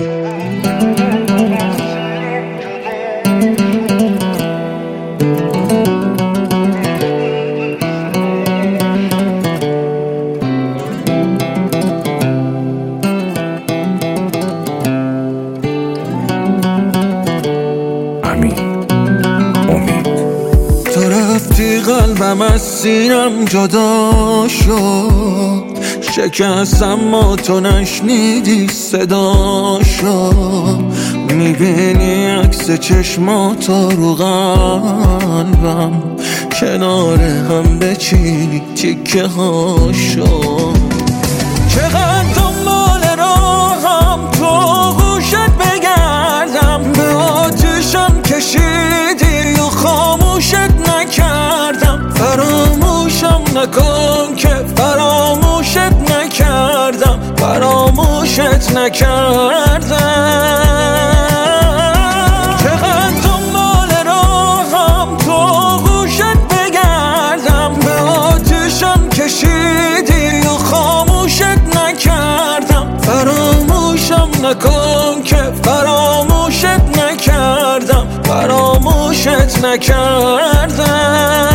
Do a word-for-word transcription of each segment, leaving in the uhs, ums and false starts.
قلبم از سینم جدا شد، شکست اما تو نشنیدی صداشو. میبینی عکس چشماتو رو قلبم، کنار هم بچینی تیکه هاشو. چقدر دنبال راهم تو گوشت بگردم، به آتیشم کشیدی و خاموشت نکردم. فراموشم نکن که فراموشت نکردم، فراموشت نکردم. چقدر دنبال راهم تو گوشت بگردم، به آتیشم کشیدی و خاموشت نکردم. فراموشم نکن که فراموشت نکردم، فراموشت نکردم.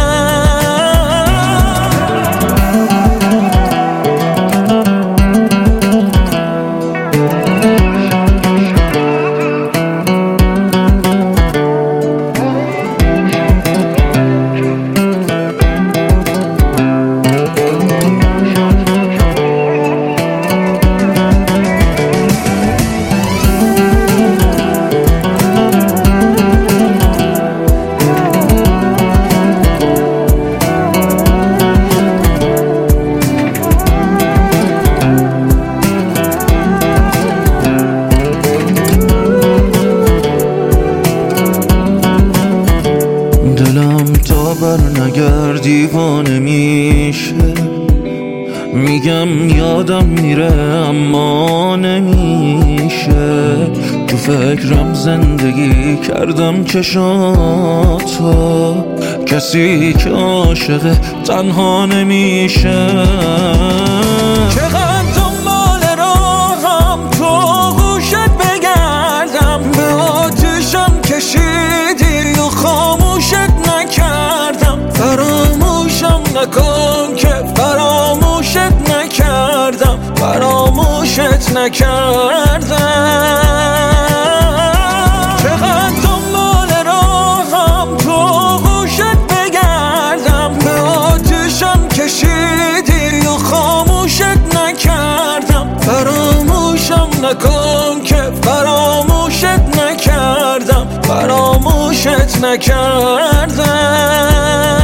دلم تا بر نگر دیوانه میشه، میگم یادم میره اما نمیشه. تو فکرم زندگی کردم چشاتو، کسی که عاشق تنها نمیشه. چقدر دنبال راهم تو گوشت بگردم، به آتیشم کشیدی و خاموشت نکردم. فراموشم نکن که فراموشت نکردم، فراموشت نکردم. چقدر دنبال راهم تو گوشت بگردم، به آتیشم کشیدی و خاموشت نکردم. فراموشم نکن که فراموشت نکردم، فراموشت نکردم.